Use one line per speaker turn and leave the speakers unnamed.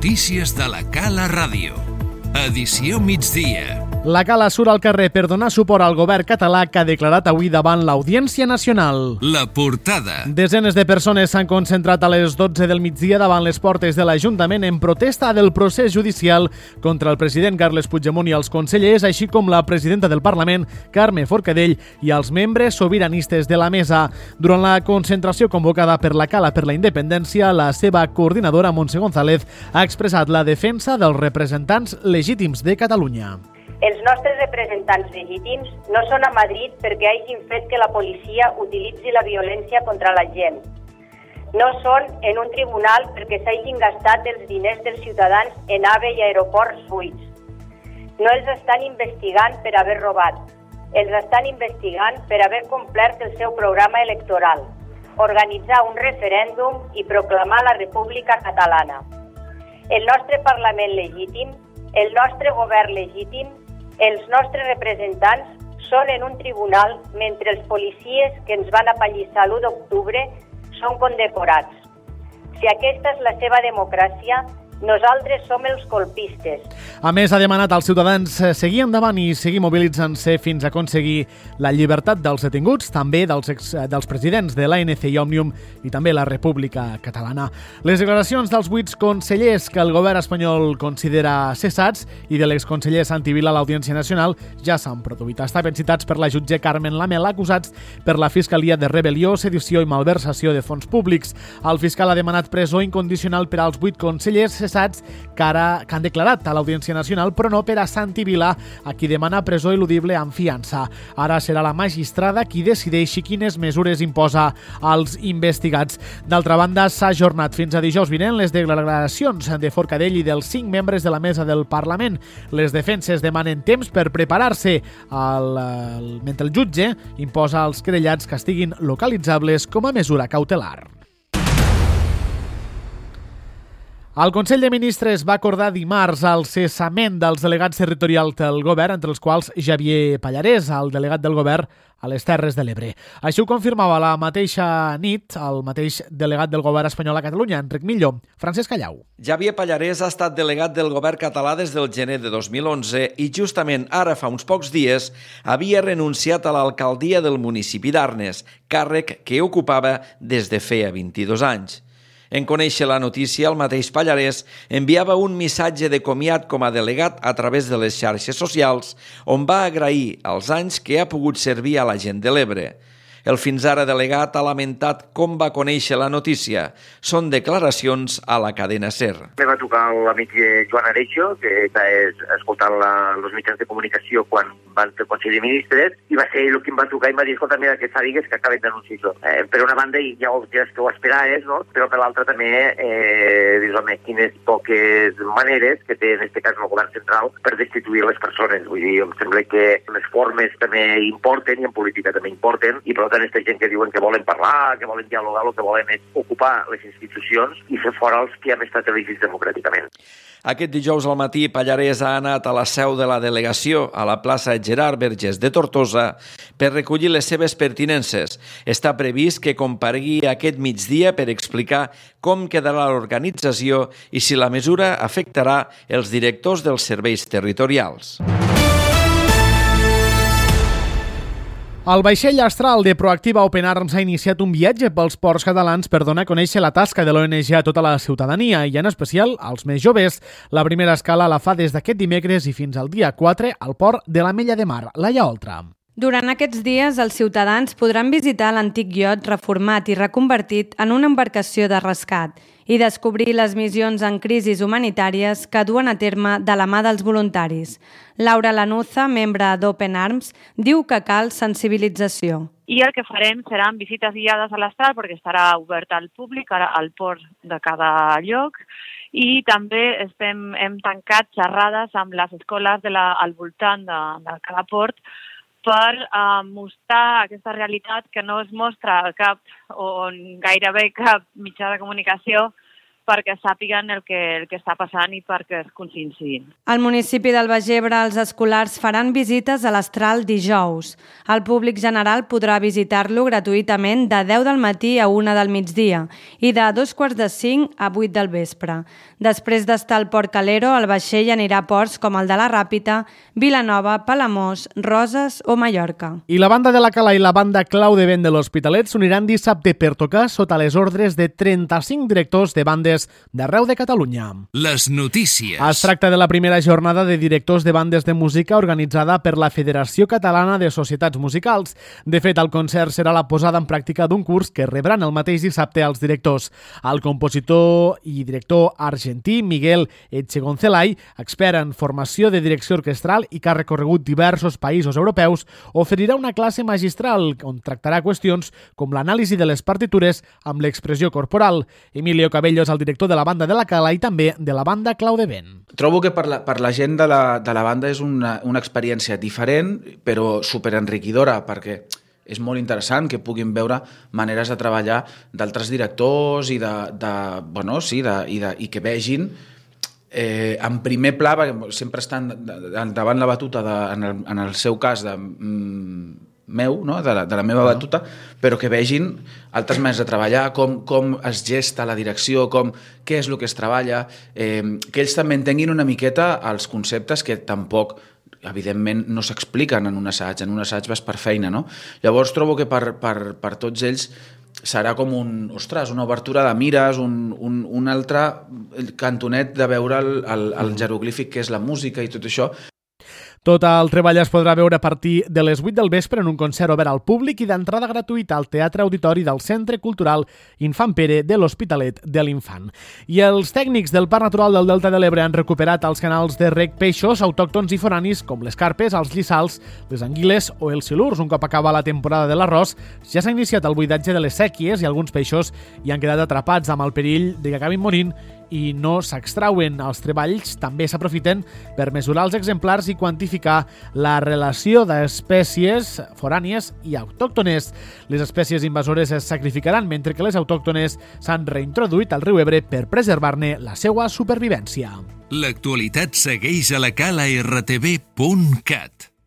notícies de la Cala Ràdio. Edició migdia.
La Cala surt al carrer per donar suport al govern català que ha declarat avui davant l'Audiència Nacional.
La portada.
Desenes de persones s'han concentrat a les 12 del migdia davant les portes de l'Ajuntament en protesta del procés judicial contra el president Carles Puigdemont i els consellers, així com la presidenta del Parlament, Carme Forcadell, i els membres sobiranistes de la mesa. Durant la concentració convocada per la Cala per la Independència, la seva coordinadora, Montse González, ha expressat la defensa dels representants legítims de Catalunya.
Els nostres representants legítims no són a Madrid perquè hagin fet que la policia utilitzi la violència contra la gent. No són en un tribunal perquè s'hagin gastat els diners dels ciutadans en AVE i aeroports buits. No els estan investigant per haver robat. Els estan investigant per haver complert el seu programa electoral, organitzar un referèndum i proclamar la República Catalana. El nostre Parlament legítim, el nostre govern legítim, els nostres representants són en un tribunal mentre els policies que ens van apallissar l'1 d'octubre són condecorats. Si aquesta és la seva democràcia, nosaltres som els colpistes.
A més, ha demanat als ciutadans seguir endavant i seguir mobilitzant-se fins a aconseguir la llibertat dels detinguts, també dels presidents de l'ANC i Òmnium i també la República Catalana. Les declaracions dels 8 consellers que el govern espanyol considera cessats i de l'exconseller Santi Vila a l'Audiència Nacional ja s'han produït. Estaven citats per la jutge Carmen Lamel, acusats per la Fiscalia de rebel·lió, sedició i malversació de fons públics. El fiscal ha demanat presó incondicional per als 8 consellers cessats que han declarat a l'Audiència Nacional, però no per a Santi Vila, a qui demana presó il·ludible amb fiança. Ara serà la magistrada qui decideixi quines mesures imposa als investigats. D'altra banda, s'ha ajornat fins a dijous vinent les declaracions de Forcadell i dels 5 membres de la mesa del Parlament. Les defenses demanen temps per preparar-se mentre el jutge imposa als querellats que estiguin localitzables com a mesura cautelar. El Consell de Ministres va acordar dimarts el cessament dels delegats territorials del govern, entre els quals Xavier Pallarès, el delegat del govern a les Terres de l'Ebre. Així ho confirmava la mateixa nit el mateix delegat del govern espanyol a Catalunya, Enric Millo. Francesc Callau.
Xavier Pallarès ha estat delegat del govern català des del gener de 2011 i justament ara, fa uns pocs dies, havia renunciat a l'alcaldia del municipi d'Arnes, càrrec que ocupava des de feia 22 anys. En conèixer la notícia, el mateix Pallarès enviava un missatge de comiat com a delegat a través de les xarxes socials, on va agrair els anys que ha pogut servir a la gent de l'Ebre. El fins ara delegat ha lamentat com va conèixer la notícia. Són declaracions a la cadena SER.
Me va trucar l'amic Joan Areixo, que és escoltant els mitjans de comunicació quan van fer el Consell de Ministres, i va ser ell qui em va trucar i em va dir, escolta, mira, que sàpigues que acaben d'anunciar això. Per una banda, ja és que ho esperaves, no? Però per l'altra també, dius, home, quines poques maneres que té, en aquest cas, el govern central per destituir les persones. Vull dir, em sembla que les formes també importen i en política també importen, i per tant, aquesta gent que diuen que volen parlar, que volen dialogar, el que volen és ocupar les institucions i fer fora els que han estat elegits democràticament.
Aquest dijous al matí, Pallarès ha anat a la seu de la delegació, a la plaça Gerard Vergés de Tortosa, per recollir les seves pertinences. Està previst que comparegui aquest migdia per explicar com quedarà l'organització i si la mesura afectarà els directors dels serveis territorials.
El vaixell astral de Proactiva Open Arms ha iniciat un viatge pels ports catalans per donar a conèixer la tasca de l'ONG a tota la ciutadania i en especial als més joves. La primera escala la fa des d'aquest dimecres i fins al dia 4 al port de l'Ametlla de Mar, Laia Oltra.
Durant aquests dies, els ciutadans podran visitar l'antic iot reformat i reconvertit en una embarcació de rescat i descobrir les missions en crisis humanitàries que duen a terme de la mà dels voluntaris. Laura Lanuza, membre d'Open Arms, diu que cal sensibilització.
I el que farem seran visites guiades a l'astral perquè estarà obert al públic, al port de cada lloc, i també hem tancat xerrades amb les escoles al voltant de cada port per mostrar aquesta realitat que no es mostra a cap o gairebé cap mitjà de comunicació, perquè sàpiguen el que està passant i perquè es conscienciïn.
Al municipi del Baix Ebre, els escolars faran visites a l'Astral dijous. El públic general podrà visitar-lo gratuïtament de 10 del matí a 1 del migdia i de 2:45 a 8 del vespre. Després d'estar al Port Calero, el vaixell anirà a ports com el de la Ràpita, Vilanova, Palamós, Roses o Mallorca.
I la banda de la Cala i la banda Clau de Vent de l'Hospitalet s'uniran dissabte per tocar sota les ordres de 35 directors de bandes d'arreu de Catalunya.
Les notícies.
Es tracta de la primera jornada de directors de bandes de música organitzada per la Federació Catalana de Societats Musicals. De fet, el concert serà la posada en pràctica d'un curs que rebran el mateix dissabte als directors. El compositor i director argentí Miguel Etxegonzelay, expert en formació de direcció orquestral i que ha recorregut diversos països europeus, oferirà una classe magistral on tractarà qüestions com l'anàlisi de les partitures amb l'expressió corporal. Emilio Cabello és el director de la banda de la Cala i també de la banda Clau de Vent.
Trobo que per la gent de la banda és una experiència diferent, però superenriquidora, perquè és molt interessant que puguin veure maneres de treballar d'altres directors i que vegin en primer pla, perquè sempre estan davant la batuta, en el seu cas, meu, no? de la meva batuta, però que vegin altres maneres de treballar, com es gesta la direcció, què és el que es treballa, que ells també entenguin una miqueta els conceptes que tampoc, evidentment, no s'expliquen en un assaig. En un assaig vas per feina, no? Llavors trobo que per tots ells serà com una obertura de mires, un altre cantonet de veure el jeroglífic que és la música i tot això.
Tot el treball es podrà veure a partir de les 8 del vespre en un concert obert al públic i d'entrada gratuïta al Teatre Auditori del Centre Cultural Infant Pere de l'Hospitalet de l'Infant. I els tècnics del Parc Natural del Delta de l'Ebre han recuperat els canals de reg peixos autòctons i foranis com les carpes, els lliçals, les anguiles o els silurs. Un cop acaba la temporada de l'arròs, ja s'ha iniciat el buidatge de les sèquies i alguns peixos hi han quedat atrapats amb el perill de que acabin morint i no s'extrauen. Els treballs també s'aprofiten per mesurar els exemplars i quantificar la relació d'espècies forànies i autòctones. Les espècies invasores es sacrificaran mentre que les autòctones s'han reintroduït al riu Ebre per preservar-ne la seva supervivència.
L'actualitat segueix a la calartv.cat.